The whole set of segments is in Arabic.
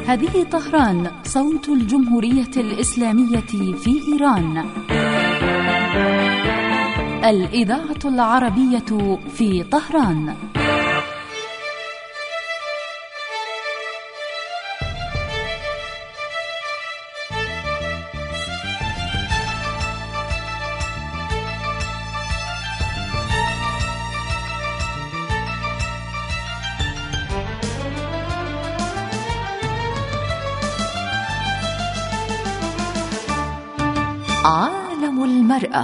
هذه طهران، صوت الجمهورية الإسلامية في إيران. الإذاعة العربية في طهران. عالم المرأة.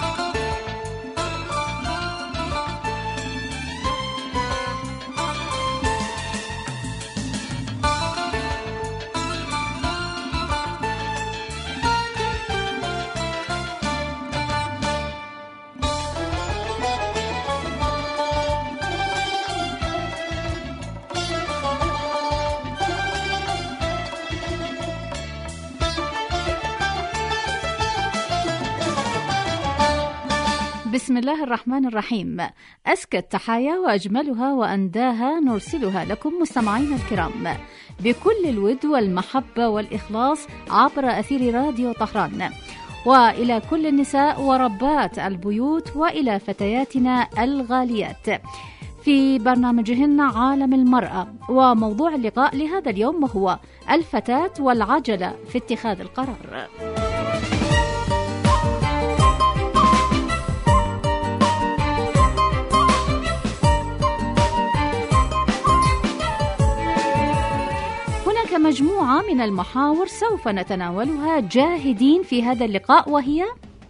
بسم الله الرحمن الرحيم. أزكى التحايا وأجملها وأنداها نرسلها لكم مستمعينا الكرام بكل الود والمحبة والإخلاص عبر أثير راديو طهران، وإلى كل النساء وربات البيوت وإلى فتياتنا الغاليات في برنامجهن عالم المرأة. وموضوع اللقاء لهذا اليوم هو الفتاة والعجلة في اتخاذ القرار. مجموعة من المحاور سوف نتناولها جاهدين في هذا اللقاء، وهي: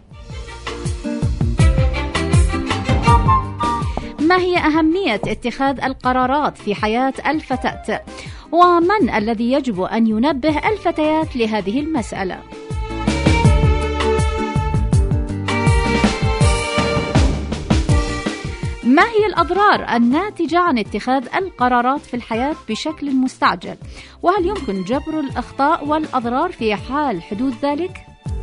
ما هي أهمية اتخاذ القرارات في حياة الفتاة؟ ومن الذي يجب أن ينبه الفتيات لهذه المسألة؟ ما هي الأضرار الناتجة عن اتخاذ القرارات في الحياة بشكل مستعجل؟ وهل يمكن جبر الأخطاء والأضرار في حال حدوث ذلك؟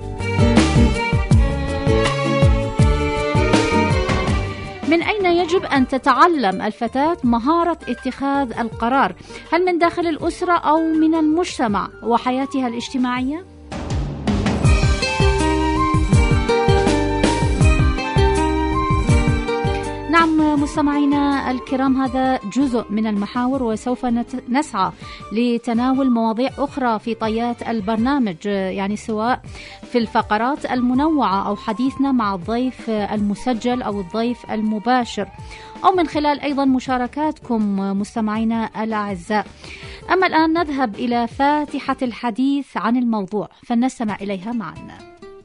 من أين يجب أن تتعلم الفتاة مهارة اتخاذ القرار؟ هل من داخل الأسرة أو من المجتمع وحياتها الاجتماعية؟ نعم مستمعينا الكرام، هذا جزء من المحاور، وسوف نسعى لتناول مواضيع أخرى في طيات البرنامج، يعني سواء في الفقرات المنوعة أو حديثنا مع الضيف المسجل أو الضيف المباشر، أو من خلال أيضا مشاركاتكم مستمعينا الأعزاء. أما الآن نذهب إلى فاتحة الحديث عن الموضوع فلنستمع إليها معنا.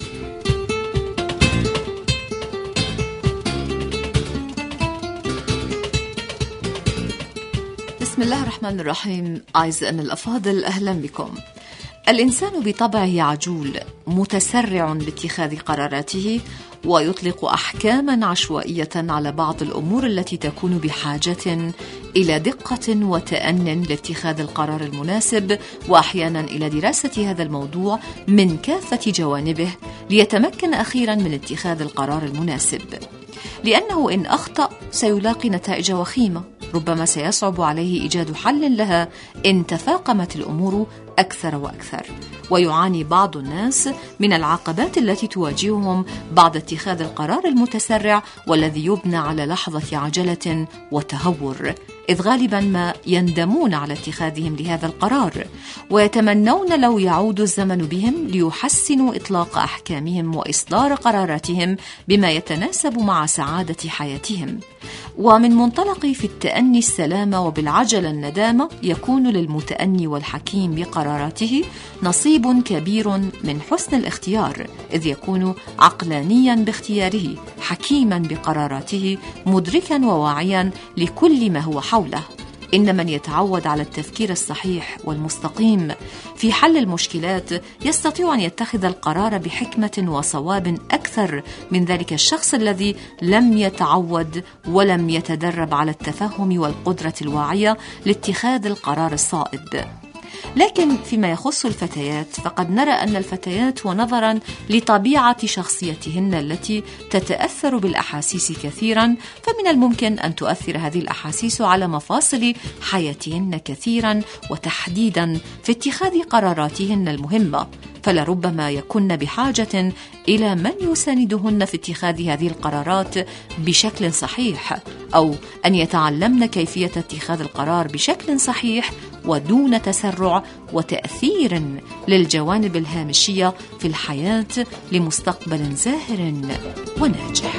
بسم الله الرحمن الرحيم. أعزائنا الأفاضل، أهلا بكم. الإنسان بطبعه عجول متسرع باتخاذ قراراته، ويطلق أحكاما عشوائية على بعض الأمور التي تكون بحاجة إلى دقة وتأن لاتخاذ القرار المناسب، وأحيانا إلى دراسة هذا الموضوع من كافة جوانبه ليتمكن أخيرا من اتخاذ القرار المناسب، لأنه إن أخطأ سيلاقي نتائج وخيمة ربما سيصعب عليه إيجاد حل لها إن تفاقمت الأمور أكثر وأكثر. ويعاني بعض الناس من العقبات التي تواجههم بعد اتخاذ القرار المتسرع والذي يبنى على لحظة عجلة وتهور، إذ غالبا ما يندمون على اتخاذهم لهذا القرار، ويتمنون لو يعود الزمن بهم ليحسنوا إطلاق أحكامهم وإصدار قراراتهم بما يتناسب مع سعادة حياتهم. ومن منطلق في التأني السلامة وبالعجلة الندامة، يكون للمتأني والحكيم بقراراته نصيب كبير من حسن الاختيار، إذ يكون عقلانيا باختياره، حكيما بقراراته، مدركا وواعيا لكل ما هو حوله. إن من يتعود على التفكير الصحيح والمستقيم في حل المشكلات يستطيع أن يتخذ القرار بحكمة وصواب أكثر من ذلك الشخص الذي لم يتعود ولم يتدرب على التفهم والقدرة الواعية لاتخاذ القرار الصائب. لكن فيما يخص الفتيات فقد نرى أن الفتيات ونظرا لطبيعة شخصيتهن التي تتأثر بالأحاسيس كثيرا، فمن الممكن أن تؤثر هذه الأحاسيس على مفاصل حياتهن كثيرا، وتحديدا في اتخاذ قراراتهن المهمة، فلربما يكن بحاجة إلى من يساندهن في اتخاذ هذه القرارات بشكل صحيح، أو أن يتعلمن كيفية اتخاذ القرار بشكل صحيح ودون تسرع وتأثير للجوانب الهامشية في الحياة لمستقبل زاهر وناجح.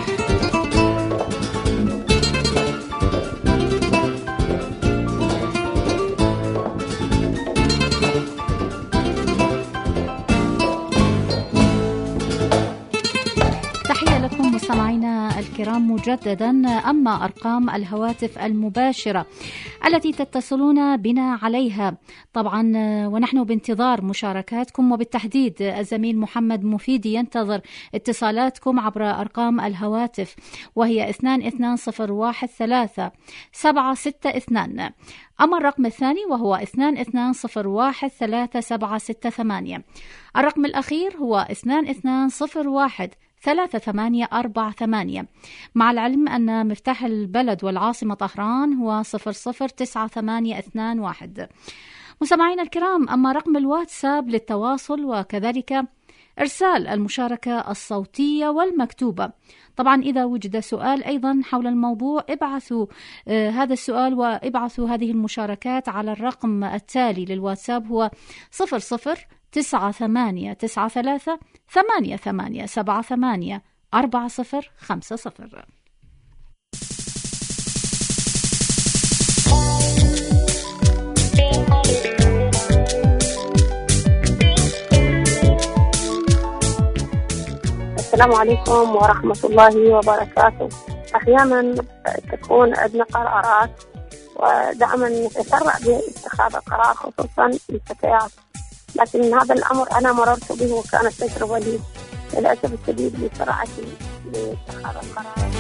مستمعينا الكرام مجددا. أما أرقام الهواتف المباشرة التي تتصلون بنا عليها طبعا ونحن بانتظار مشاركاتكم، وبالتحديد الزميل محمد مفيدي ينتظر اتصالاتكم عبر أرقام الهواتف، وهي 22013762. أما الرقم الثاني وهو 22013768. الرقم الأخير هو 22013848. مع العلم أن مفتاح البلد والعاصمة طهران هو 009821. مستمعينا الكرام، أما رقم الواتساب للتواصل وكذلك إرسال المشاركة الصوتية والمكتوبة. طبعا إذا وجد سؤال أيضا حول الموضوع ابعثوا هذا السؤال وابعثوا هذه المشاركات على الرقم التالي للواتساب، هو 00989388784050. السلام عليكم ورحمة الله وبركاته. أحيانا تكون عندنا قرارات ودائما نتسرع باتخاذ القرار خصوصا الفتيات، لكن هذا الأمر أنا مررت به وكانت تجربة لي للأسف الشديد بسرعتي باتخاذ القرار.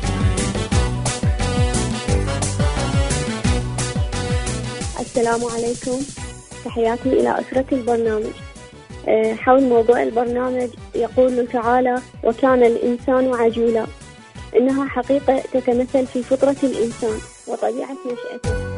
السلام عليكم، تحياتي إلى أسرة البرنامج. حول موضوع البرنامج يقول تعالى: وكان الإنسان عجولا. إنها حقيقة تتمثل في فطرة الإنسان وطبيعة نشأته.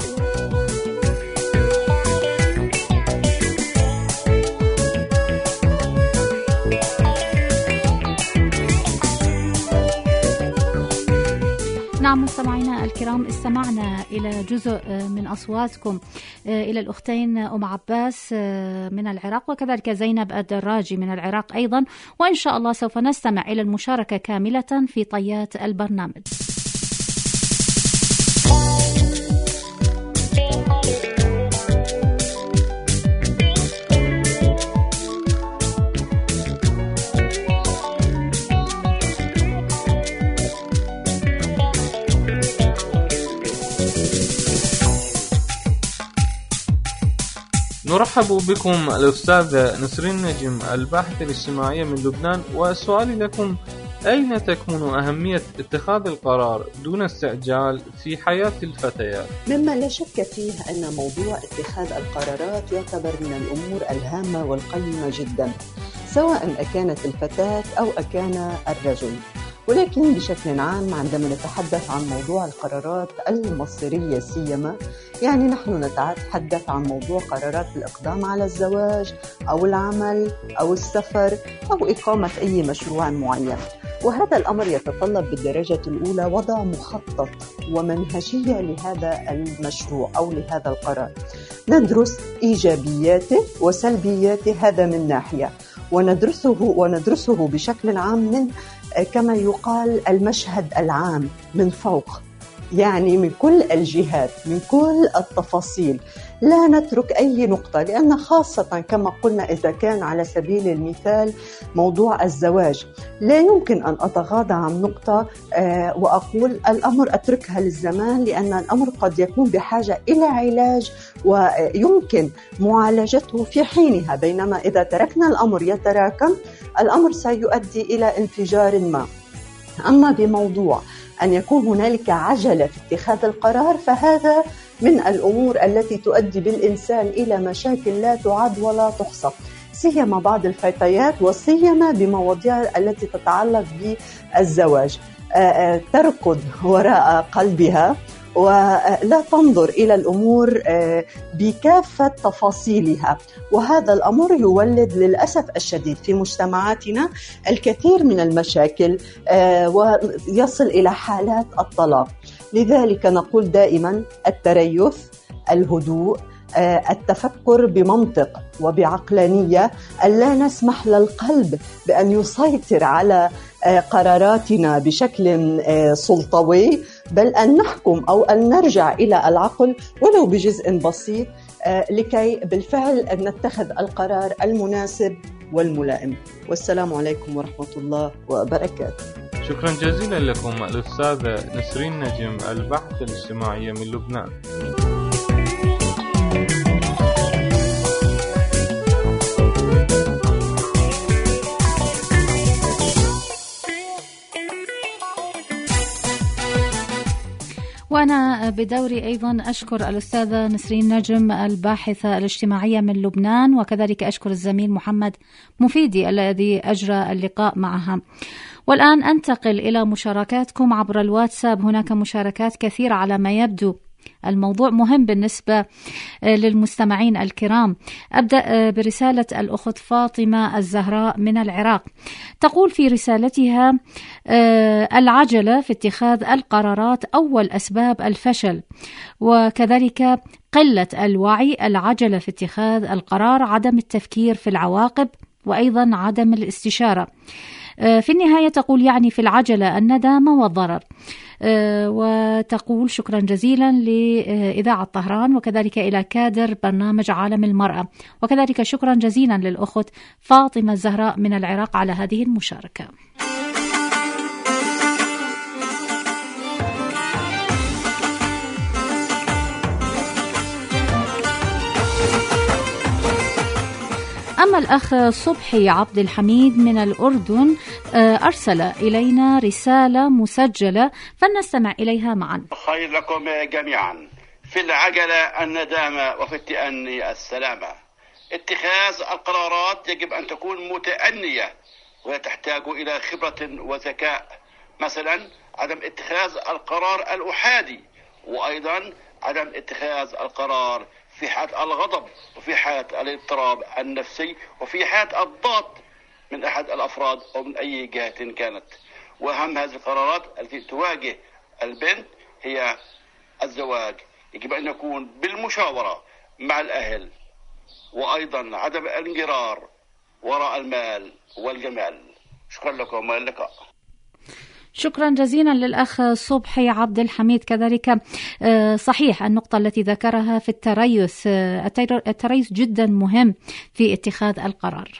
نعم مستمعينا الكرام، استمعنا إلى جزء من أصواتكم، إلى الأختين أم عباس من العراق وكذلك زينب الدراجي من العراق أيضا، وإن شاء الله سوف نستمع إلى المشاركة كاملة في طيات البرنامج. نرحب بكم الأستاذ نسرين نجم، الباحثة الاجتماعية من لبنان، وسؤالي لكم: أين تكمن أهمية اتخاذ القرار دون استعجال في حياة الفتيات؟ مما لا شك فيه أن موضوع اتخاذ القرارات يعتبر من الأمور الهامة والقيمة جدا، سواء أكانت الفتاة أو أكان الرجل. ولكن بشكل عام عندما نتحدث عن موضوع القرارات المصيرية سيما، يعني نحن نتحدث عن موضوع قرارات الإقدام على الزواج أو العمل أو السفر أو إقامة أي مشروع معين، وهذا الأمر يتطلب بالدرجة الأولى وضع مخطط ومنهجية لهذا المشروع أو لهذا القرار. ندرس إيجابياته وسلبياته، هذا من ناحية، وندرسه بشكل عام من كما يقال المشهد العام من فوق، يعني من كل الجهات، من كل التفاصيل، لا نترك أي نقطة، لأن خاصة كما قلنا إذا كان على سبيل المثال موضوع الزواج لا يمكن أن أتغاضى عن نقطة وأقول الأمر أتركها للزمان، لأن الأمر قد يكون بحاجة إلى علاج ويمكن معالجته في حينها، بينما إذا تركنا الأمر يتراكم الأمر سيؤدي إلى انفجار ما. أما بموضوع أن يكون هنالك عجلة في اتخاذ القرار فهذا من الأمور التي تؤدي بالإنسان إلى مشاكل لا تعد ولا تحصى، سيما بعض الفتيات وسيما بمواضيع التي تتعلق بالزواج. تركض وراء قلبها ولا تنظر إلى الأمور بكافة تفاصيلها، وهذا الأمر يولد للأسف الشديد في مجتمعاتنا الكثير من المشاكل ويصل إلى حالات الطلاق. لذلك نقول دائما التريث، الهدوء، التفكر بمنطق وبعقلانية، ألا نسمح للقلب بأن يسيطر على قراراتنا بشكل سلطوي، بل أن نحكم أو أن نرجع إلى العقل ولو بجزء بسيط لكي بالفعل نتخذ القرار المناسب والملائم. والسلام عليكم ورحمة الله وبركاته. شكرا جزيلا لكم الأستاذة نسرين نجم، الباحثة الاجتماعية من لبنان. وأنا بدوري أيضا أشكر الأستاذة نسرين نجم الباحثة الاجتماعية من لبنان، وكذلك أشكر الزميل محمد مفيدي الذي أجرى اللقاء معها. والآن أنتقل إلى مشاركاتكم عبر الواتساب. هناك مشاركات كثيرة على ما يبدو، الموضوع مهم بالنسبة للمستمعين الكرام. أبدأ برسالة الأخت فاطمة الزهراء من العراق. تقول في رسالتها: العجلة في اتخاذ القرارات أول أسباب الفشل، وكذلك قلة الوعي. العجلة في اتخاذ القرار، عدم التفكير في العواقب، وأيضا عدم الاستشارة. في النهاية تقول يعني في العجلة الندامة والضرر. وتقول شكرا جزيلا لإذاعة طهران وكذلك إلى كادر برنامج عالم المرأة، وكذلك شكرا جزيلا للأخت فاطمة الزهراء من العراق على هذه المشاركة. أما الأخ صبحي عبد الحميد من الأردن أرسل إلينا رسالة مسجلة فلنستمع إليها معا. خير لكم جميعا. في العجلة الندامة وفي التأني السلامة. اتخاذ القرارات يجب أن تكون متأنية وتحتاج إلى خبرة وذكاء. مثلا عدم اتخاذ القرار الأحادي، وأيضا عدم اتخاذ القرار في حالة الغضب، وفي حالة الاضطراب النفسي، وفي حالة الضغط من أحد الأفراد أو من أي جهة كانت. وأهم هذه القرارات التي تواجه البنت هي الزواج. يجب أن يكون بالمشاورة مع الأهل، وأيضا عدم الانجرار وراء المال والجمال. شكرا لكم والى اللقاء. شكرا جزيلا للأخ صبحي عبد الحميد. كذلك صحيح النقطة التي ذكرها في التريث. التريث جدا مهم في اتخاذ القرار.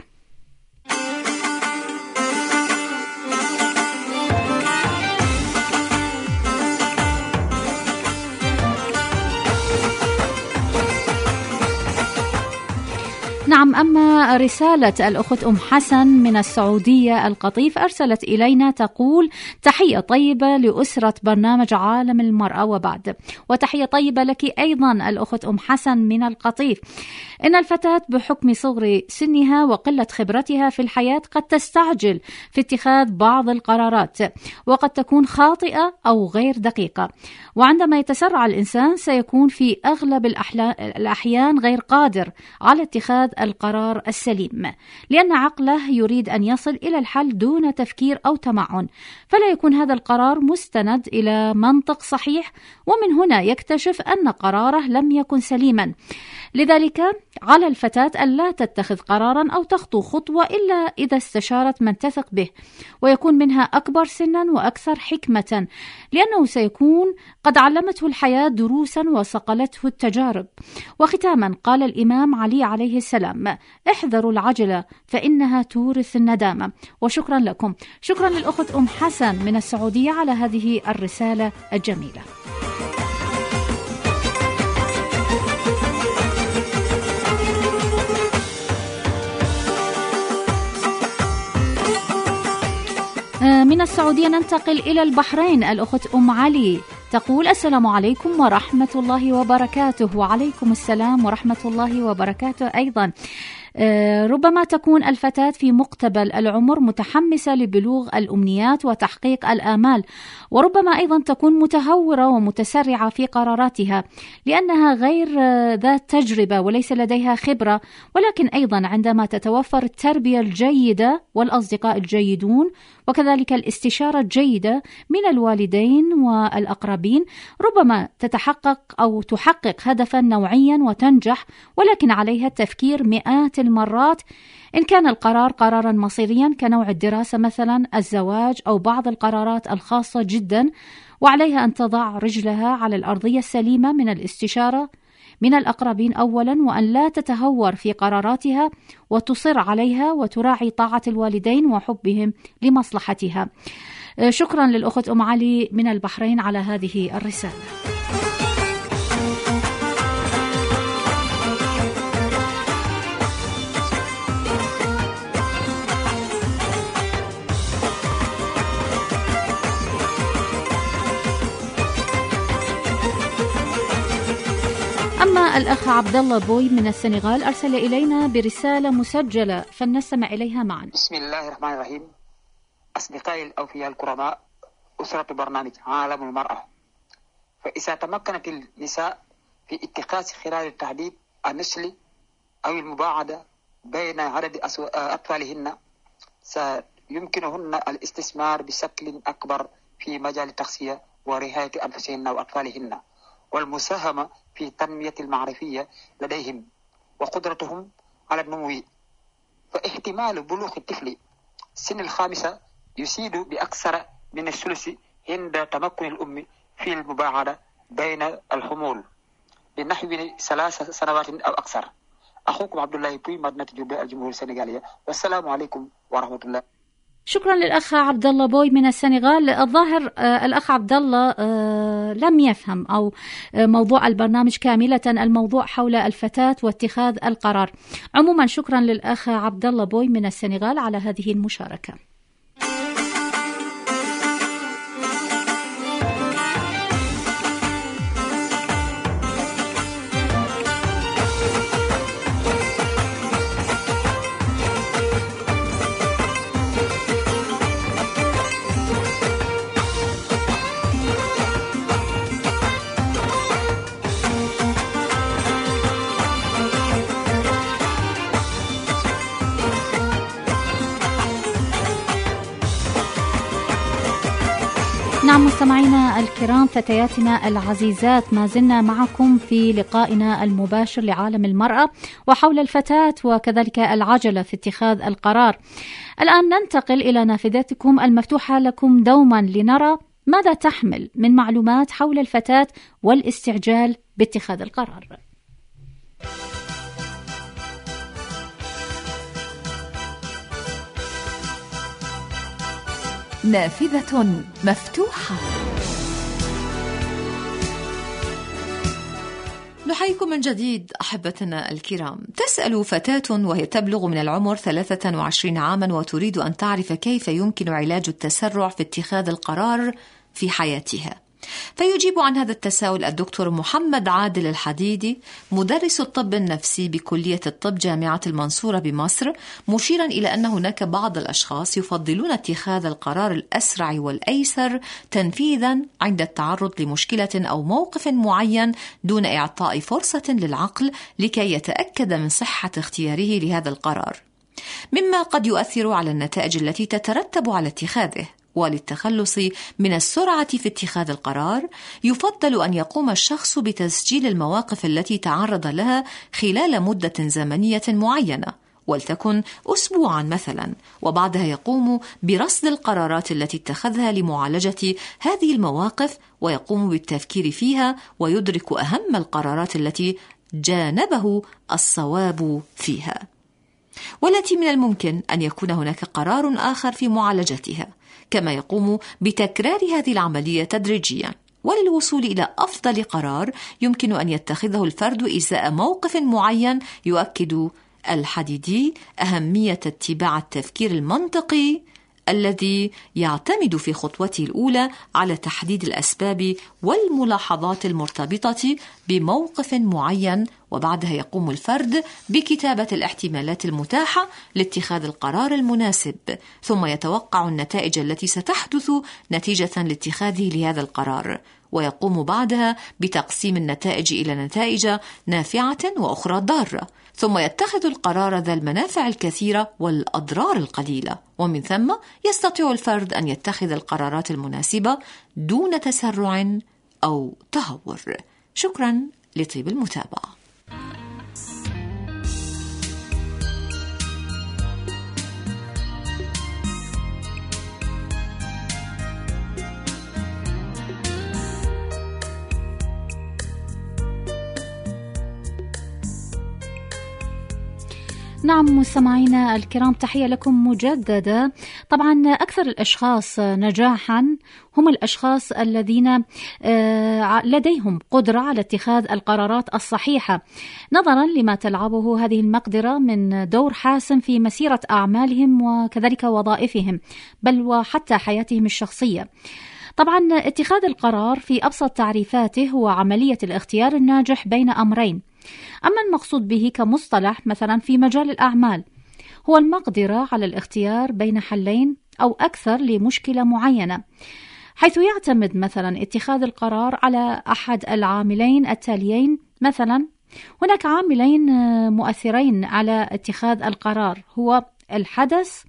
نعم. أما رسالة الأخت أم حسن من السعودية القطيف أرسلت إلينا تقول: تحية طيبة لأسرة برنامج عالم المرأة وبعد، وتحية طيبة لك أيضا الأخت أم حسن من القطيف. إن الفتاة بحكم صغر سنها وقلة خبرتها في الحياة قد تستعجل في اتخاذ بعض القرارات، وقد تكون خاطئة أو غير دقيقة، وعندما يتسرع الإنسان سيكون في أغلب الأحيان غير قادر على اتخاذ القرار السليم، لأن عقله يريد أن يصل إلى الحل دون تفكير أو تمعن، فلا يكون هذا القرار مستند إلى منطق صحيح، ومن هنا يكتشف أن قراره لم يكن سليما. لذلك على الفتاة ألا تتخذ قرارا أو تخطو خطوة إلا إذا استشارت من تثق به، ويكون منها أكبر سنا وأكثر حكمة، لأنه سيكون قد علمته الحياة دروسا وصقلته التجارب. وختاما قال الإمام علي عليه السلام: احذروا العجلة فإنها تورث الندامة. وشكرا لكم. شكرا للأخت أم حسن من السعودية على هذه الرسالة الجميلة. من السعودية ننتقل إلى البحرين. الأخت أم علي تقول: السلام عليكم ورحمة الله وبركاته. وعليكم السلام ورحمة الله وبركاته أيضا. ربما تكون الفتاة في مقتبل العمر متحمسة لبلوغ الأمنيات وتحقيق الآمال، وربما أيضا تكون متهورة ومتسرعة في قراراتها لأنها غير ذات تجربة وليس لديها خبرة، ولكن أيضا عندما تتوفر التربية الجيدة والأصدقاء الجيدون وكذلك الاستشارة الجيدة من الوالدين والأقربين ربما تتحقق أو تحقق هدفا نوعيا وتنجح، ولكن عليها التفكير مئات المرات إن كان القرار قرارا مصيريا كنوع الدراسة مثلا، الزواج أو بعض القرارات الخاصة جدا، وعليها أن تضع رجلها على الأرضية السليمة من الاستشارة من الأقربين أولا، وأن لا تتهور في قراراتها وتصر عليها وتراعي طاعة الوالدين وحبهم لمصلحتها. شكرا للأخت أم علي من البحرين على هذه الرسالة. أما الأخ عبد الله بوي من السنغال أرسل إلينا برسالة مسجلة فلنستمع إليها معا. بسم الله الرحمن الرحيم. أصدقائي الأوفياء الكرماء، أسرة برنامج عالم المرأة، فإذا تمكنت النساء في اتخاذ خلال التحديد النسلي أو المباعدة بين عدد أطفالهن سيمكنهن الاستثمار بشكل أكبر في مجال التغذية ورعاية أنفسهن وأطفالهن، والمساهمة في التنمية المعرفية لديهم وقدرتهم على النمو. فاحتمال بلوغ الطفل سن الخامسة يزيد بأكثر من الثلث عند تمكن الأم في المباعدة بين الحمول لنحو 3 سنوات أو أكثر. أخوكم عبد الله بوي، مدينة جوبا، الجمهورية السنغالية، والسلام عليكم ورحمة الله. شكرا للأخ عبد الله بوي من السنغال. الظاهر الأخ عبد الله لم يفهم أو موضوع البرنامج كاملة، الموضوع حول الفتاة واتخاذ القرار. عموما شكرا للأخ عبد الله بوي من السنغال على هذه المشاركة. نعم مستمعينا الكرام، فتياتنا العزيزات، ما زلنا معكم في لقائنا المباشر لعالم المرأة وحول الفتاة وكذلك العجلة في اتخاذ القرار. الآن ننتقل إلى نافذتكم المفتوحة لكم دوما لنرى ماذا تحمل من معلومات حول الفتاة والاستعجال باتخاذ القرار. نافذة مفتوحة. نحييكم من جديد أحبتنا الكرام. تسأل فتاة وهي تبلغ من العمر 23 عاما وتريد أن تعرف كيف يمكن علاج التسرع في اتخاذ القرار في حياتها. فيجيب عن هذا التساؤل الدكتور محمد عادل الحديدي، مدرس الطب النفسي بكلية الطب جامعة المنصورة بمصر، مشيرا إلى أن هناك بعض الأشخاص يفضلون اتخاذ القرار الأسرع والأيسر تنفيذا عند التعرض لمشكلة أو موقف معين دون إعطاء فرصة للعقل لكي يتأكد من صحة اختياره لهذا القرار، مما قد يؤثر على النتائج التي تترتب على اتخاذه. وللتخلص من السرعة في اتخاذ القرار يفضل أن يقوم الشخص بتسجيل المواقف التي تعرض لها خلال مدة زمنية معينة، ولتكن أسبوعا مثلا، وبعدها يقوم برصد القرارات التي اتخذها لمعالجة هذه المواقف ويقوم بالتفكير فيها ويدرك أهم القرارات التي جانبه الصواب فيها، والتي من الممكن أن يكون هناك قرار آخر في معالجتها، كما يقوم بتكرار هذه العملية تدريجيا. وللوصول إلى أفضل قرار يمكن أن يتخذه الفرد إزاء موقف معين، يؤكد الحديدي أهمية اتباع التفكير المنطقي الذي يعتمد في خطوته الأولى على تحديد الأسباب والملاحظات المرتبطة بموقف معين، وبعدها يقوم الفرد بكتابة الاحتمالات المتاحة لاتخاذ القرار المناسب، ثم يتوقع النتائج التي ستحدث نتيجة لاتخاذه لهذا القرار، ويقوم بعدها بتقسيم النتائج إلى نتائج نافعة وأخرى ضارة، ثم يتخذ القرار ذا المنافع الكثيرة والأضرار القليلة، ومن ثم يستطيع الفرد أن يتخذ القرارات المناسبة دون تسرع أو تهور. شكرا لطيب المتابعة. نعم مستمعينا الكرام، تحية لكم مجددة. طبعا أكثر الأشخاص نجاحا هم الأشخاص الذين لديهم قدرة على اتخاذ القرارات الصحيحة نظرا لما تلعبه هذه المقدرة من دور حاسم في مسيرة أعمالهم وكذلك وظائفهم، بل وحتى حياتهم الشخصية. طبعا اتخاذ القرار في أبسط تعريفاته هو عملية الاختيار الناجح بين أمرين. أما المقصود به كمصطلح مثلا في مجال الأعمال هو المقدرة على الاختيار بين حلين أو أكثر لمشكلة معينة، حيث يعتمد مثلا اتخاذ القرار على أحد العاملين التاليين. مثلا هناك عاملين مؤثرين على اتخاذ القرار، هو الحدث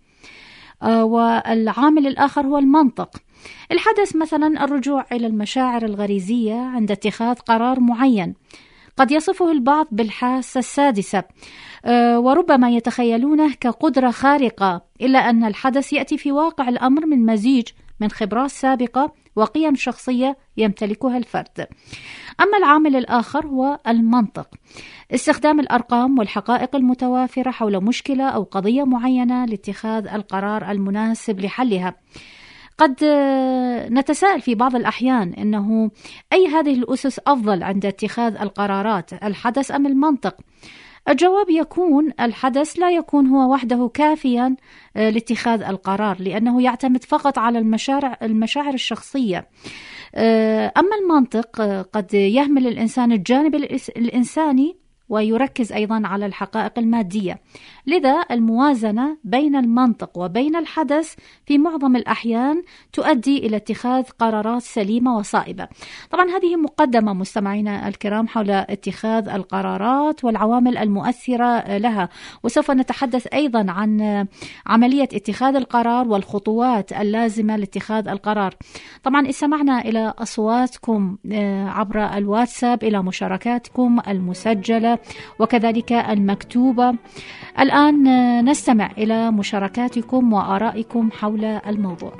والعامل الآخر هو المنطق. الحدث مثلا الرجوع إلى المشاعر الغريزية عند اتخاذ قرار معين، قد يصفه البعض بالحاسة السادسة، وربما يتخيلونه كقدرة خارقة، إلا أن الحدث يأتي في واقع الأمر من مزيج من خبرات سابقة وقيم شخصية يمتلكها الفرد. أما العامل الآخر هو المنطق، استخدام الأرقام والحقائق المتوافرة حول مشكلة أو قضية معينة لاتخاذ القرار المناسب لحلها. قد نتساءل في بعض الأحيان أنه أي هذه الأسس أفضل عند اتخاذ القرارات، الحدث أم المنطق؟ الجواب يكون الحدث لا يكون هو وحده كافيا لاتخاذ القرار، لأنه يعتمد فقط على المشاعر الشخصية. أما المنطق قد يهمل الإنسان الجانب الإنساني ويركز أيضا على الحقائق المادية. لذا الموازنة بين المنطق وبين الحدث في معظم الأحيان تؤدي إلى اتخاذ قرارات سليمة وصائبة. طبعا هذه مقدمة مستمعينا الكرام حول اتخاذ القرارات والعوامل المؤثرة لها، وسوف نتحدث أيضا عن عملية اتخاذ القرار والخطوات اللازمة لاتخاذ القرار. طبعا استمعنا إلى أصواتكم عبر الواتساب، إلى مشاركاتكم المسجلة وكذلك المكتوبة. الآن نستمع إلى مشاركاتكم وآرائكم حول الموضوع.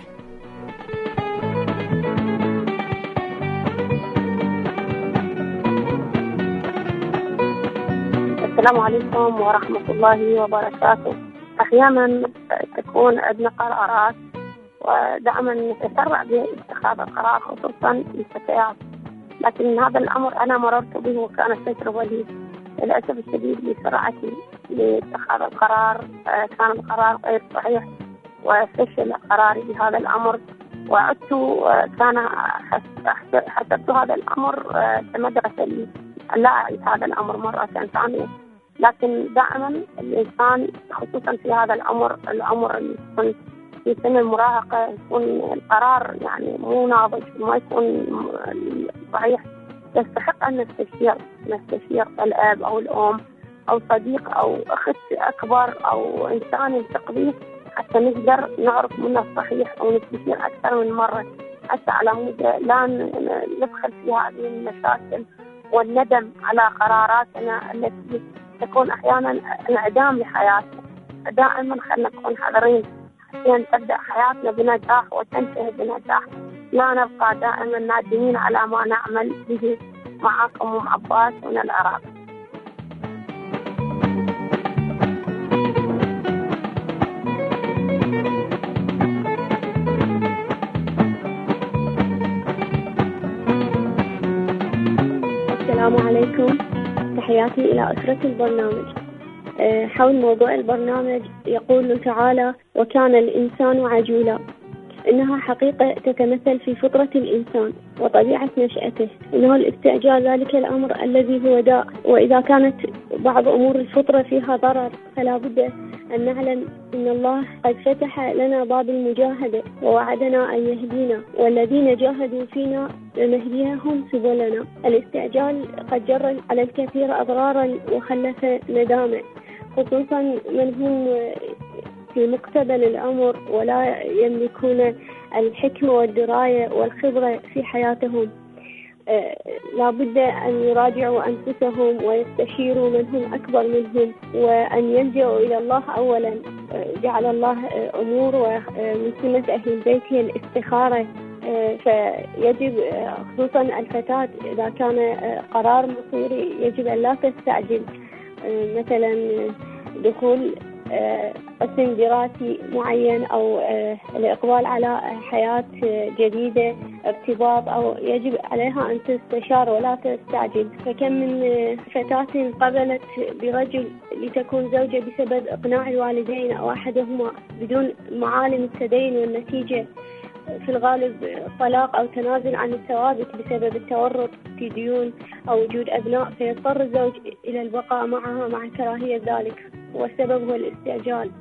السلام عليكم ورحمة الله وبركاته. أحيانا تكون عندنا قرارات ودائما نتسرع باتخاذ القرار خصوصا الفتيات، لكن هذا الأمر أنا مررت به وكانت تجربة لي للأسف الشديد بسرعتي لاتخاذ القرار. كان القرار غير صحيح وفشل قراري بهذا الأمر، وعدت كان حسبت هذا الأمر كمدرسة لي لا أعيد هذا الأمر مرة ثانية. لكن دائما الإنسان خصوصا في هذا العمر اللي يكون في سن المراهقة يكون القرار يعني مو ناضج وما يكون صحيح، يستحق أن نستشير الأب أو الأم أو صديق أو أخت أكبر أو إنسان يثق به حتى نقدر نعرف منه الصحيح أو نستشير أكثر من مرة، حتى على مود لا ندخل في هذه المشاكل والندم على قراراتنا التي تكون أحيانا انعدام لحياتنا. دائما خلنا نكون حذرين حتى تبدأ حياتنا بنجاح وتنتهي بنجاح، لا نبقى دائما نادمين على ما نعمل به. معكم أم عباس من العراق. السلام عليكم، تحياتي إلى أسرة البرنامج. حول موضوع البرنامج. يقول تعالى: وكان الإنسان عجولا. إنها حقيقة تتمثل في فطرة الإنسان وطبيعة نشأته، إنه الاستعجال ذلك الأمر الذي هو داء، وإذا كانت بعض أمور الفطرة فيها ضرر فلا بد أن نعلم إن الله قد فتح لنا باب المجاهدة ووعدنا أن يهدينا، والذين جاهدوا فينا لنهديهم سبلنا. الاستعجال قد جر على الكثير أضرارا وخلف ندامة، خصوصا من هم في مقتبل الأمر ولا يملكون الحكمة والدراية والخبرة في حياتهم. لا بد أن يراجعوا أنفسهم ويستشيروا من هم أكبر منهم، وأن يلجأوا إلى الله أولا. جعل الله أمور ومن سنة أهل البيت هي الاستخارة، فيجب خصوصا الفتاة إذا كان قرار مصيري يجب أن لا تستعجل، مثلا دخول قسم دراسي معين أو الإقبال على حياة جديدة، ارتباط، أو يجب عليها أن تستشار ولا تستعجل. فكم من فتاة قبلت برجل لتكون زوجة بسبب إقناع الوالدين أو أحدهما بدون معالم التدين، والنتيجة في الغالب طلاق أو تنازل عن الثوابت بسبب التورط في ديون أو وجود أبناء، فيضطر الزوج إلى البقاء معها مع كراهية ذلك، والسبب هو الاستعجال.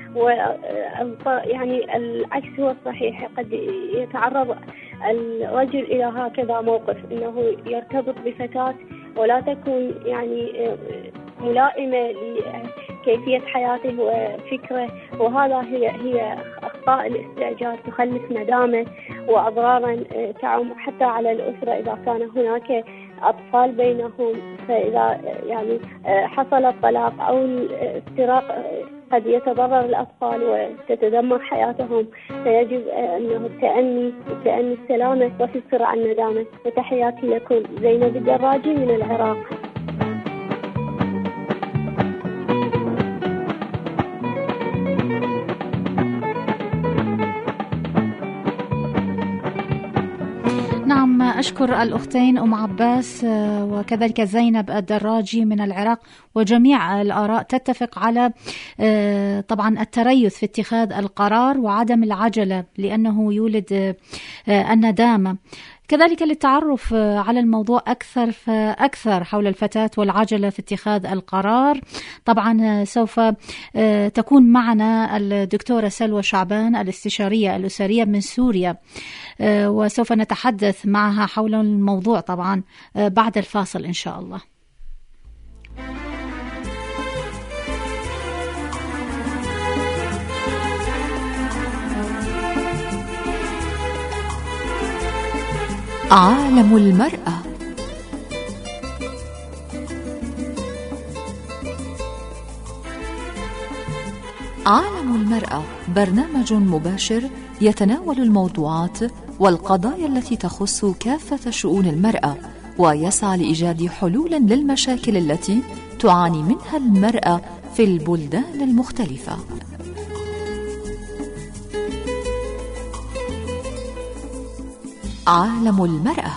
يعني العكس هو الصحيح، قد يتعرض الرجل إلى هكذا موقف، أنه يرتبط بفتاة ولا تكون يعني ملائمة لكيفية حياته وفكره، وهذا هي أخطاء الاستعجال، تخلف ندامة وأضرارا تعم حتى على الأسرة إذا كان هناك أطفال بينهم. فإذا يعني حصل الطلاق أو الافتراق قد يتضرر الأطفال وتتدمر حياتهم، فيجب أنه التأني السلامة وفي السرعة الندامة. وتحياتي لكم، زينب الدراجي من العراق. نعم، أشكر الأختين أم عباس وكذلك زينب الدراجي من العراق، وجميع الآراء تتفق على طبعا التريث في اتخاذ القرار وعدم العجلة لأنه يولد الندامة. كذلك للتعرف على الموضوع أكثر حول الفتاة والعجلة في اتخاذ القرار، طبعا سوف تكون معنا الدكتورة سلوى شعبان الاستشارية الأسرية من سوريا، وسوف نتحدث معها حول الموضوع طبعا بعد الفاصل إن شاء الله. عالم المرأة. عالم المرأة برنامج مباشر يتناول الموضوعات والقضايا التي تخص كافة شؤون المرأة، ويسعى لإيجاد حلول للمشاكل التي تعاني منها المرأة في البلدان المختلفة. عالم المرأة.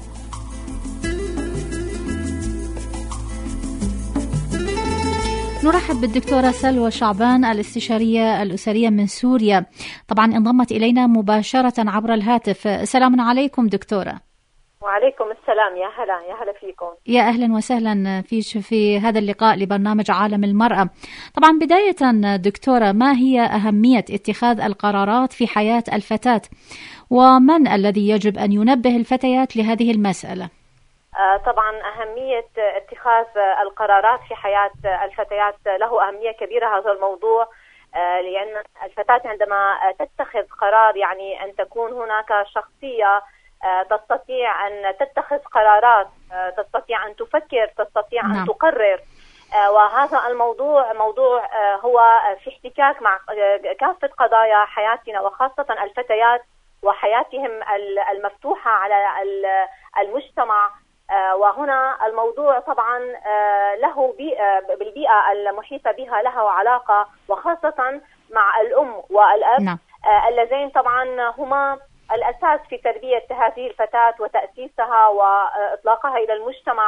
نرحب بالدكتورة سلوى شعبان الاستشارية الأسرية من سوريا، طبعا انضمت إلينا مباشرة عبر الهاتف. السلام عليكم دكتورة. وعليكم السلام، يا هلا فيكم. يا أهلا وسهلا في هذا اللقاء لبرنامج عالم المرأة. طبعا بداية دكتورة، ما هي أهمية اتخاذ القرارات في حياة الفتاة، ومن الذي يجب أن ينبه الفتيات لهذه المسألة؟ طبعا أهمية اتخاذ القرارات في حياة الفتيات له أهمية كبيرة هذا الموضوع، لأن الفتاة عندما تتخذ قرار يعني أن تكون هناك شخصية تستطيع أن تتخذ قرارات، تستطيع أن تفكر، تستطيع أن تقرر. وهذا الموضوع موضوع هو في احتكاك مع كافة قضايا حياتنا، وخاصة الفتيات وحياتهم المفتوحة على المجتمع. وهنا الموضوع طبعا له بالبيئة المحيطة بها له علاقة، وخاصة مع الأم والأب اللذين طبعا هما الأساس في تربية هذه الفتاة وتأسيسها وإطلاقها إلى المجتمع.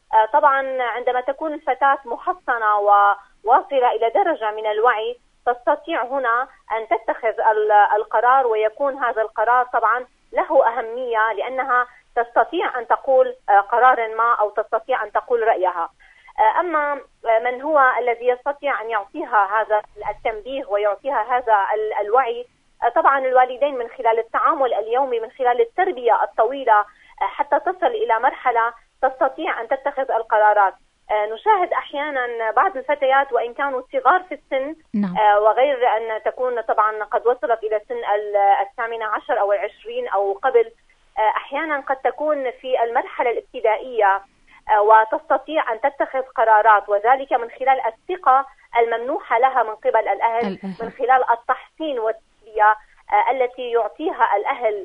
طبعا عندما تكون الفتاة محصنة وواصلة إلى درجة من الوعي تستطيع هنا أن تتخذ القرار، ويكون هذا القرار طبعا له أهمية لأنها تستطيع أن تقول قرار ما أو تستطيع أن تقول رأيها. أما من هو الذي يستطيع أن يعطيها هذا التنبيه ويعطيها هذا الوعي؟ طبعا الوالدين من خلال التعامل اليومي، من خلال التربية الطويلة حتى تصل إلى مرحلة تستطيع أن تتخذ القرارات. نشاهد أحيانا بعض الفتيات وإن كانوا صغار في السن وغير أن تكون طبعا قد وصلت إلى سن 18 أو 20 أو قبل، أحيانا قد تكون في المرحلة الابتدائية وتستطيع أن تتخذ قرارات، وذلك من خلال الثقة الممنوحة لها من قبل الأهل، من خلال التحصين والتربية التي يعطيها الأهل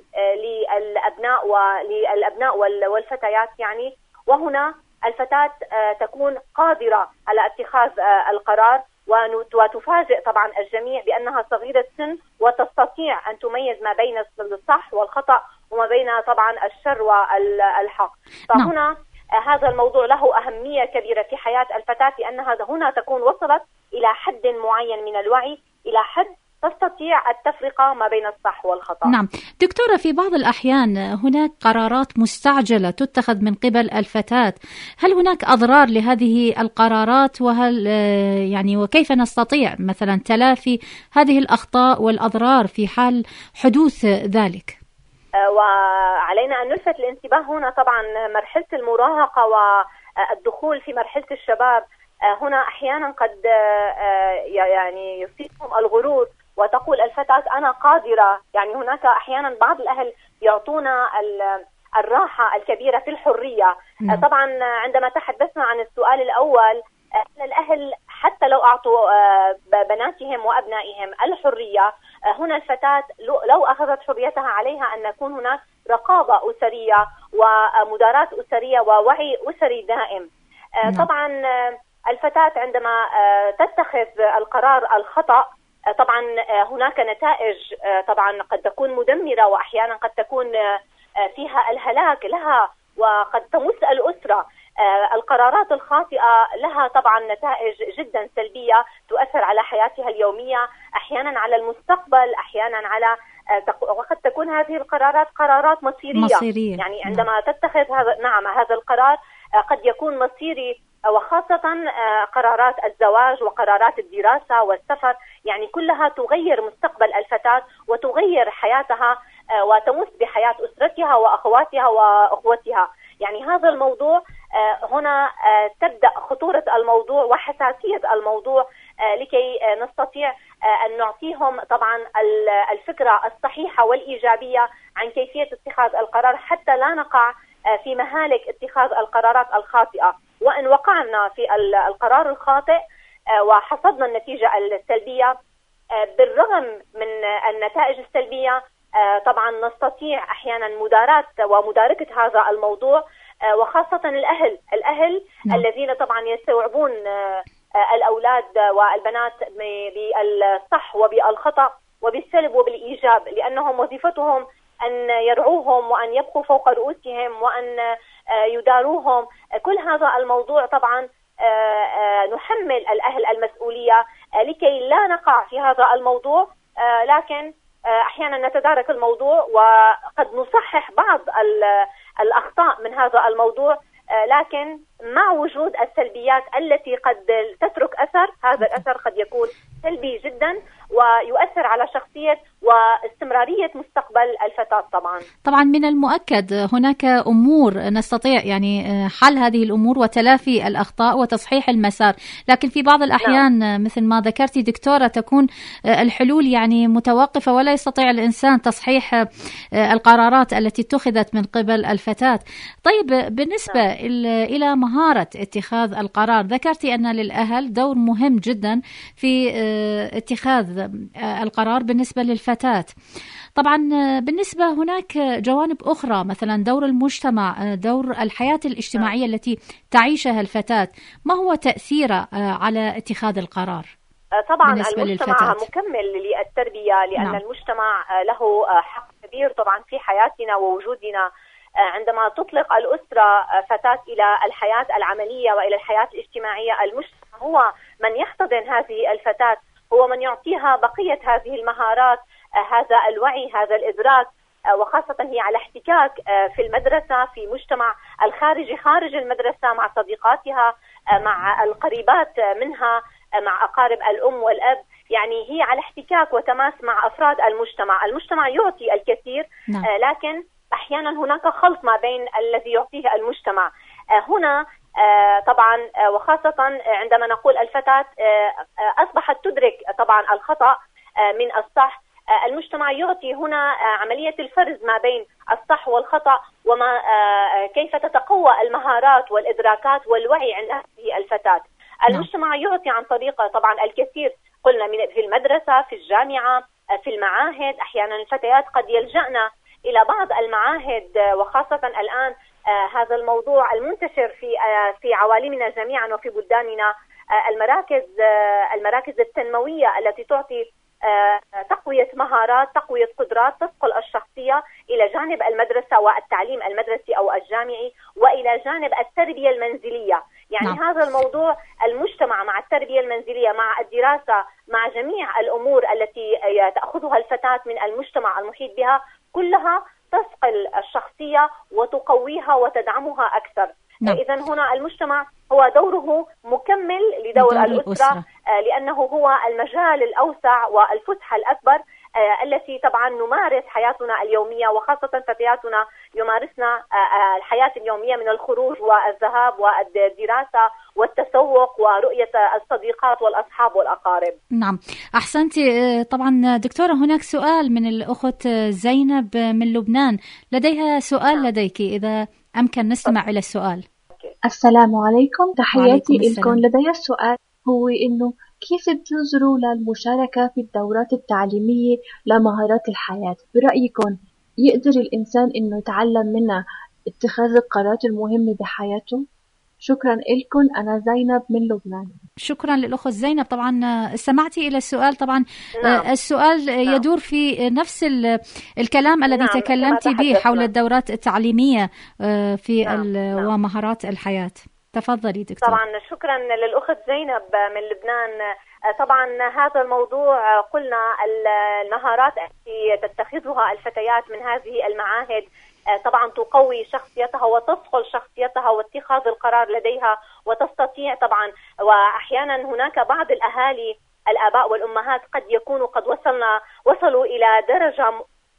للأبناء والفتيات يعني. وهنا الفتاة تكون قادرة على اتخاذ القرار وتفاجئ طبعا الجميع بأنها صغيرة السن وتستطيع أن تميز ما بين الصح والخطأ وما بين طبعا الشر والحق. فهنا هذا الموضوع له أهمية كبيرة في حياة الفتاة، لأنها هنا تكون وصلت إلى حد معين من الوعي، إلى حد تستطيع التفرقة ما بين الصح والخطأ. نعم دكتورة، في بعض الأحيان هناك قرارات مستعجلة تتخذ من قبل الفتاة، هل هناك أضرار لهذه القرارات؟ وهل يعني وكيف نستطيع مثلا تلافي هذه الأخطاء والأضرار في حال حدوث ذلك؟ وعلينا أن نلفت الانتباه هنا طبعا مرحلة المراهقة والدخول في مرحلة الشباب. هنا أحيانا قد يعني يصيبهم الغرور وتقول الفتاة أنا قادرة. يعني هناك أحيانا بعض الأهل يعطونا الراحة الكبيرة في الحرية. طبعا عندما تحدثنا عن السؤال الأول، الأهل حتى لو أعطوا بناتهم وأبنائهم الحرية، هنا الفتاة لو أخذت حريتها عليها أن يكون هناك رقابة أسرية ومداراة أسرية ووعي أسري دائم. طبعا الفتاة عندما تتخذ القرار الخطأ طبعا هناك نتائج طبعا قد تكون مدمرة، وأحيانا قد تكون فيها الهلاك لها وقد تمس الأسرة. القرارات الخاطئة لها طبعا نتائج جدا سلبية تؤثر على حياتها اليومية، أحيانا على المستقبل، أحيانا على وقد تكون هذه القرارات قرارات مصيرية. يعني عندما تتخذ هذا القرار قد يكون مصيري، وخاصة قرارات الزواج وقرارات الدراسة والسفر، يعني كلها تغير مستقبل الفتاة وتغير حياتها وتمس بحياة أسرتها وأخواتها وأخوتها. يعني هذا الموضوع هنا تبدأ خطورة الموضوع وحساسية الموضوع لكي نستطيع أن نعطيهم طبعا الفكرة الصحيحة والإيجابية عن كيفية اتخاذ القرار، حتى لا نقع في مهالك اتخاذ القرارات الخاطئة. وإن وقعنا في القرار الخاطئ وحصدنا النتيجة السلبية، بالرغم من النتائج السلبية طبعا نستطيع أحيانا مداركة هذا الموضوع، وخاصة الأهل الذين طبعا يستوعبون الأولاد والبنات بالصح وبالخطأ وبالسلب وبالإيجاب، لأنهم وظيفتهم أن يرعوهم وأن يبقوا فوق رؤوسهم وأن يداروهم. كل هذا الموضوع طبعا نحمل الأهل المسؤولية لكي لا نقع في هذا الموضوع، لكن أحيانا نتدارك الموضوع وقد نصحح بعض الأخطاء من هذا الموضوع، لكن مع وجود السلبيات التي قد تترك أثر. هذا الأثر قد يكون سلبي جدا ويؤثر على شخصية واستمرارية مستقبل الفتاة. طبعا من المؤكد هناك أمور نستطيع يعني حل هذه الأمور وتلافي الأخطاء وتصحيح المسار، لكن في بعض الأحيان مثل ما ذكرتي دكتورة تكون الحلول يعني متوقفة ولا يستطيع الإنسان تصحيح القرارات التي اتخذت من قبل الفتاة. طيب بالنسبة إلى مهارة اتخاذ القرار، ذكرتي أن للأهل دور مهم جدا في اتخاذ القرار بالنسبة للفتاة. طبعا بالنسبة هناك جوانب أخرى، مثلا دور المجتمع، دور الحياة الاجتماعية التي تعيشها الفتاة، ما هو تأثيره على اتخاذ القرار؟ طبعا المجتمع مكمل للتربية، لأن المجتمع له حق كبير طبعا في حياتنا ووجودنا. عندما تطلق الأسرة فتاة إلى الحياة العملية وإلى الحياة الاجتماعية، المجتمع هو من يحتضن هذه الفتاة، هو من يعطيها بقية هذه المهارات، هذا الوعي، هذا الإدراك، وخاصة هي على احتكاك في المدرسة، في مجتمع الخارجي خارج المدرسة، مع صديقاتها، مع القريبات منها، مع أقارب الأم والأب. يعني هي على احتكاك وتماس مع أفراد المجتمع. المجتمع يعطي الكثير، لكن أحيانا هناك خلط ما بين الذي يعطيه المجتمع. هنا طبعا وخاصة عندما نقول الفتاة أصبحت تدرك طبعا الخطأ من الصح، المجتمع يعطي هنا عملية الفرز ما بين الصح والخطأ، وما كيف تتقوى المهارات والإدراكات والوعي عند هذه الفتاة. المجتمع يعطي عن طريق طبعا الكثير، قلنا في المدرسة، في الجامعة، في المعاهد. أحيانا الفتيات قد يلجأن إلى بعض المعاهد، وخاصة الآن هذا الموضوع المنتشر في عوالمنا جميعا وفي بلداننا، المراكز التنموية التي تعطي تقوية مهارات، تقوية قدرات، تصقل الشخصية إلى جانب المدرسة والتعليم المدرسي أو الجامعي، وإلى جانب التربية المنزلية. يعني هذا الموضوع، المجتمع مع التربية المنزلية، مع الدراسة، مع جميع الأمور التي تأخذها الفتاة من المجتمع المحيط بها، كلها تصقل الشخصية وتقويها وتدعمها أكثر. إذن هنا المجتمع هو دوره مكمل لدور الأسرة، لأنه هو المجال الأوسع والفسحة الأكبر التي طبعا نمارس حياتنا اليومية، وخاصة فتياتنا يمارسن الحياة اليومية من الخروج والذهاب والدراسة والتسوق ورؤية الصديقات والأصحاب والأقارب. نعم، أحسنت. طبعا دكتورة، هناك سؤال من الأخت زينب من لبنان، لديها سؤال لديك، إذا أمكن نستمع إلى السؤال. السلام عليكم، تحياتي لكم. لدي السؤال هو إنه كيف بتنظروا للمشاركة في الدورات التعليمية لمهارات الحياة؟ برأيكم يقدر الإنسان إنه يتعلم منها اتخاذ القرارات المهمة بحياته؟ شكرا لكم. أنا زينب من لبنان. شكرا للأخت زينب. طبعا استمعتي إلى السؤال. طبعا السؤال يدور في نفس الكلام الذي تكلمت به حول الدورات التعليمية في ومهارات الحياة. تفضلي دكتور. طبعا شكرا للأخت زينب من لبنان. طبعا هذا الموضوع، قلنا المهارات التي تتخذها الفتيات من هذه المعاهد طبعا تقوي شخصيتها وتصقل شخصيتها واتخاذ القرار لديها، وتستطيع طبعا. وأحيانا هناك بعض الأهالي، الآباء والأمهات، قد يكونوا قد وصلوا إلى درجة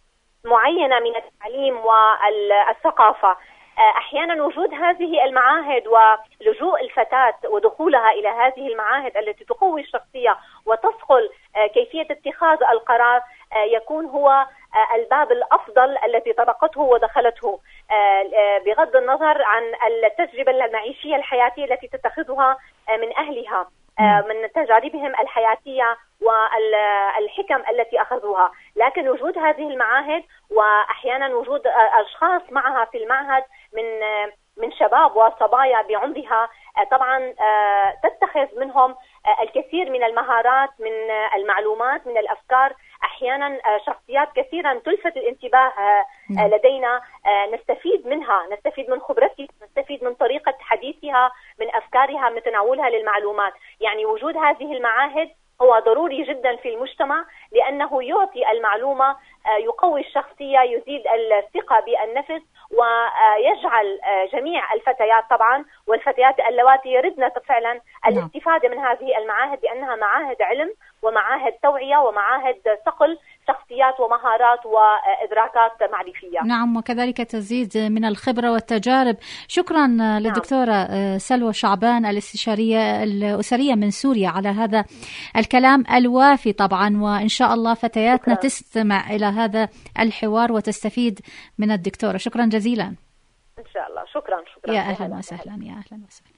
معينة من التعليم والثقافة. أحيانا وجود هذه المعاهد ولجوء الفتاة ودخولها إلى هذه المعاهد التي تقوي الشخصية وتصقل كيفية اتخاذ القرار يكون هو الباب الأفضل الذي طرقته ودخلته، بغض النظر عن التجربة المعيشية الحياتية التي تتخذها من أهلها، من تجاربهم الحياتية والحكم التي أخذوها. لكن وجود هذه المعاهد، وأحيانا وجود أشخاص معها في المعهد من شباب وصبايا بعمرها، طبعا تتخذ منهم الكثير من المهارات، من المعلومات، من الأفكار. أحيانا شخصيات كثيرا تلفت الانتباه لدينا، نستفيد منها، نستفيد من خبرتها، نستفيد من طريقة حديثها، من أفكارها، من تناولها للمعلومات. يعني وجود هذه المعاهد هو ضروري جدا في المجتمع، لأنه يعطي المعلومة، يقوي الشخصية، يزيد الثقة بالنفس، ويجعل جميع الفتيات طبعا، والفتيات اللواتي يردن فعلا الاستفادة من هذه المعاهد، لأنها معاهد علم ومعاهد توعية ومعاهد صقل شخصيات ومهارات وإدراكات معرفية. نعم، وكذلك تزيد من الخبرة والتجارب. شكرا للدكتورة سلوى شعبان، الاستشارية الأسرية من سوريا، على هذا الكلام الوافي طبعا. وإن شاء الله فتياتنا تستمع إلى هذا الحوار وتستفيد من الدكتورة. شكرا جزيلا. إن شاء الله. شكرا. يا أهلا وسهلا. يا أهلا وسهلا.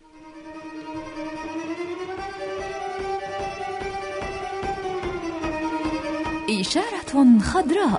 إشارة خضراء.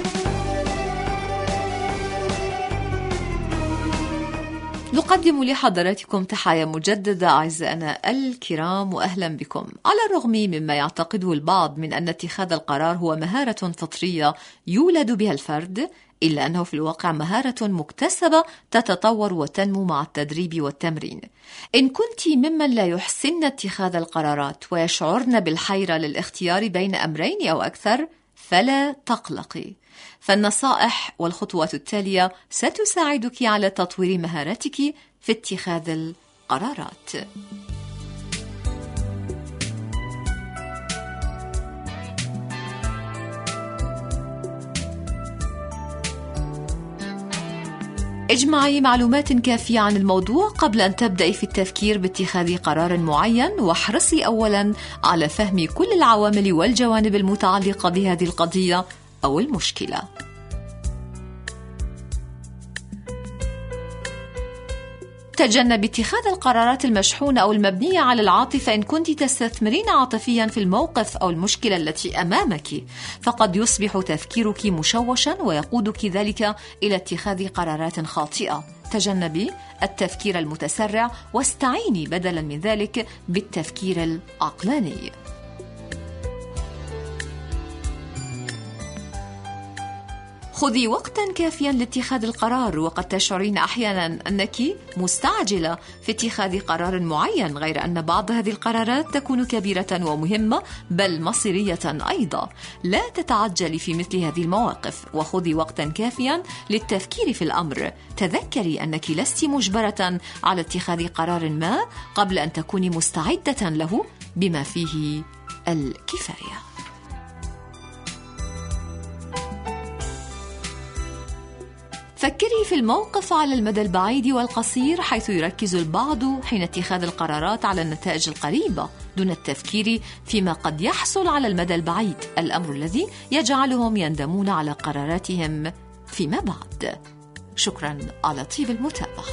نقدم لحضراتكم تحية مجددة أعزائنا الكرام، وأهلا بكم. على الرغم مما يعتقده البعض من أن اتخاذ القرار هو مهارة فطرية يولد بها الفرد، إلا أنه في الواقع مهارة مكتسبة تتطور وتنمو مع التدريب والتمرين. إن كنت ممن لا يحسن اتخاذ القرارات ويشعرن بالحيرة للاختيار بين أمرين أو أكثر، فلا تقلقي، فالنصائح والخطوات التالية ستساعدك على تطوير مهاراتك في اتخاذ القرارات. اجمعي معلومات كافية عن الموضوع قبل أن تبدأي في التفكير باتخاذ قرار معين، واحرصي أولاً على فهم كل العوامل والجوانب المتعلقة بهذه القضية أو المشكلة. تجنبي اتخاذ القرارات المشحونة أو المبنية على العاطفة إن كنت تستثمرين عاطفيا في الموقف أو المشكلة التي أمامك، فقد يصبح تفكيرك مشوشا ويقودك ذلك إلى اتخاذ قرارات خاطئة. تجنبي التفكير المتسرع واستعيني بدلا من ذلك بالتفكير العقلاني. خذي وقتا كافيا لاتخاذ القرار، وقد تشعرين أحيانا أنك مستعجلة في اتخاذ قرار معين، غير أن بعض هذه القرارات تكون كبيرة ومهمة بل مصيرية أيضا. لا تتعجلي في مثل هذه المواقف، وخذي وقتا كافيا للتفكير في الأمر. تذكري أنك لست مجبرة على اتخاذ قرار ما قبل أن تكوني مستعدة له بما فيه الكفاية. فكري في الموقف على المدى البعيد والقصير، حيث يركز البعض حين اتخاذ القرارات على النتائج القريبة دون التفكير فيما قد يحصل على المدى البعيد، الأمر الذي يجعلهم يندمون على قراراتهم فيما بعد. شكرا على طيب المتابعة.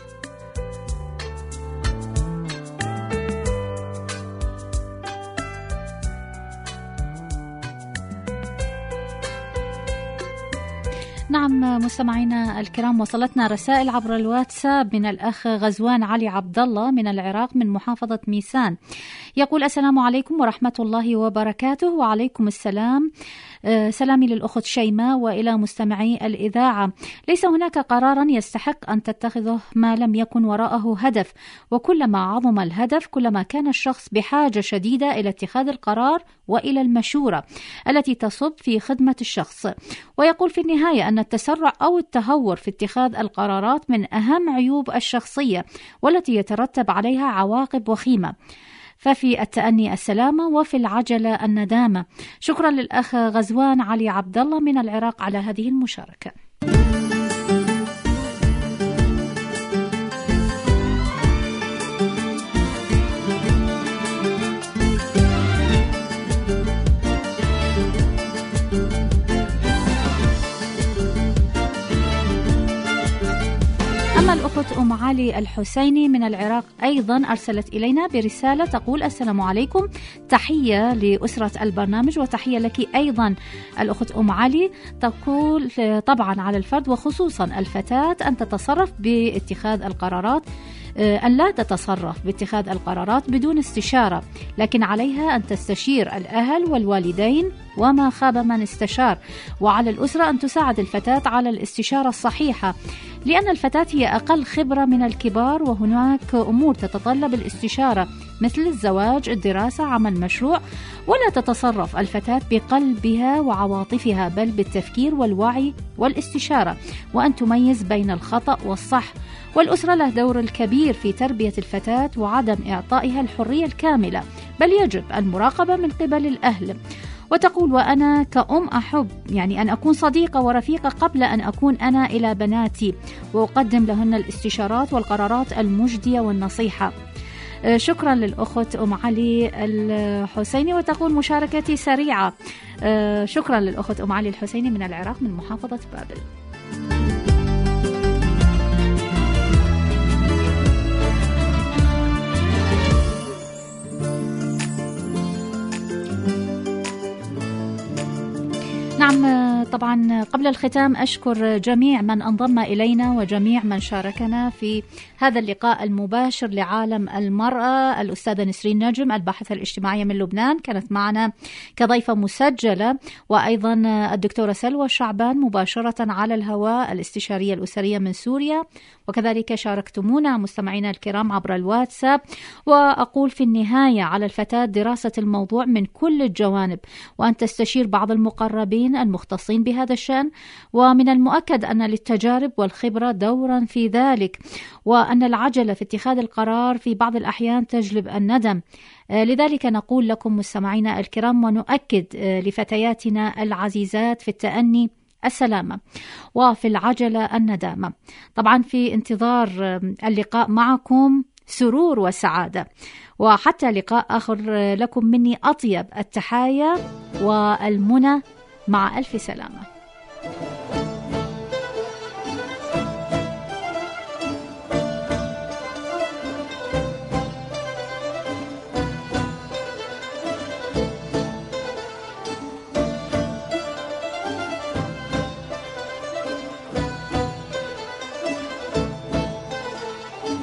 نعم مستمعينا الكرام، وصلتنا رسائل عبر الواتساب من الأخ غزوان علي عبد الله من العراق من محافظة ميسان. يقول: السلام عليكم ورحمة الله وبركاته. وعليكم السلام. سلامي للأخت شيماء وإلى مستمعي الإذاعة. ليس هناك قرارا يستحق أن تتخذه ما لم يكن وراءه هدف، وكلما عظم الهدف كلما كان الشخص بحاجة شديدة إلى اتخاذ القرار وإلى المشورة التي تصب في خدمة الشخص. ويقول في النهاية أن التسرع أو التهور في اتخاذ القرارات من أهم عيوب الشخصية والتي يترتب عليها عواقب وخيمة، ففي التأني السلامة وفي العجلة الندامة. شكرا للأخ غزوان علي عبد الله من العراق على هذه المشاركة. أما الأخت أم علي الحسيني من العراق أيضا أرسلت إلينا برسالة تقول: السلام عليكم، تحية لأسرة البرنامج وتحية لك أيضا الأخت أم علي. تقول: طبعا على الفرد وخصوصا الفتاة أن تتصرف باتخاذ القرارات، أن لا تتصرف باتخاذ القرارات بدون استشارة، لكن عليها أن تستشير الأهل والوالدين وما خاب من استشار، وعلى الأسرة أن تساعد الفتاة على الاستشارة الصحيحة، لأن الفتاة هي أقل خبرة من الكبار، وهناك أمور تتطلب الاستشارة مثل الزواج، الدراسة، عمل مشروع، ولا تتصرف الفتاة بقلبها وعواطفها بل بالتفكير والوعي والاستشارة، وأن تميز بين الخطأ والصح. والأسرة له دور الكبير في تربية الفتاة وعدم إعطائها الحرية الكاملة، بل يجب المراقبة من قبل الأهل. وتقول: وأنا كأم أحب أن أكون صديقة ورفيقة قبل أن أكون أنا إلى بناتي، وأقدم لهن الاستشارات والقرارات المجدية والنصيحة. شكرا للأخت أم علي الحسيني. وتقول: مشاركتي سريعة. شكرا للأخت أم علي الحسيني من العراق من محافظة بابل. نعم، طبعا قبل الختام أشكر جميع من انضم إلينا وجميع من شاركنا في هذا اللقاء المباشر لعالم المرأة. الأستاذة نسرين نجم الباحثة الاجتماعية من لبنان كانت معنا كضيفة مسجلة، وأيضا الدكتورة سلوى شعبان مباشرة على الهواء الاستشارية الأسرية من سوريا، وكذلك شاركتمونا مستمعينا الكرام عبر الواتساب. وأقول في النهاية على الفتاة دراسة الموضوع من كل الجوانب، وأن تستشير بعض المقربين المختصين بهذا الشأن، ومن المؤكد أن للتجارب والخبرة دورا في ذلك، وأن العجلة في اتخاذ القرار في بعض الأحيان تجلب الندم. لذلك نقول لكم مستمعينا الكرام ونؤكد لفتياتنا العزيزات في التأني السلامة وفي العجلة الندامة. طبعا في انتظار اللقاء معكم سرور وسعادة، وحتى لقاء آخر لكم مني أطيب التحايا والمنى، مع ألف سلامة.